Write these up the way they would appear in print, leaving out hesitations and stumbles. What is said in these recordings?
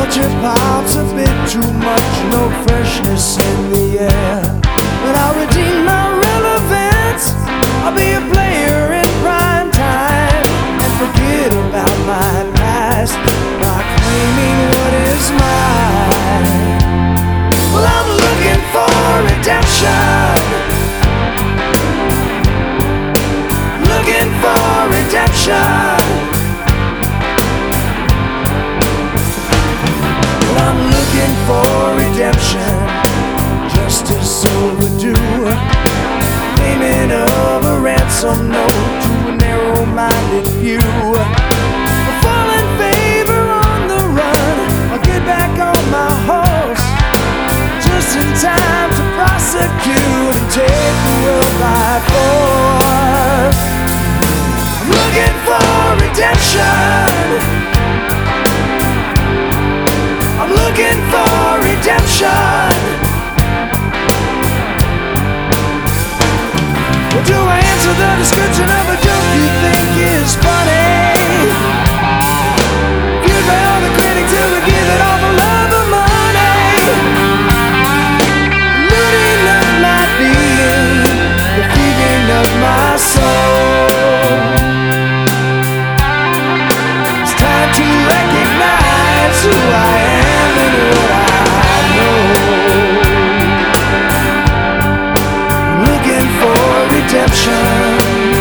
Culture pop's a bit too much, no freshness in the air. But I'll redeem my relevance, I'll be a player in prime time, and forget about my past by claiming what is mine. Well, I'm looking for redemption, looking for redemption. I'm looking for redemption, justice overdue, payment of a ransom note to a narrow-minded few. A fallen favor on the run, I'll get back on my horse, just in time to prosecute and take the world by force. I'm looking for redemption, I'm looking for redemption. Well, do I answer the description of a joke you think is funny? Viewed by all the critics who would give it all for love of money. Looting of my being, the thieving of my soul. It's time to recognize who I am. Redemption.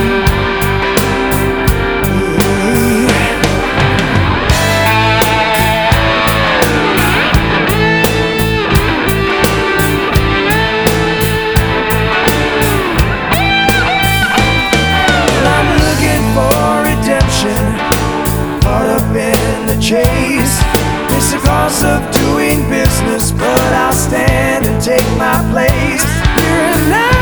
I'm looking for redemption, caught up in the chase. It's the cost of doing business, but I'll stand and take my place here and now.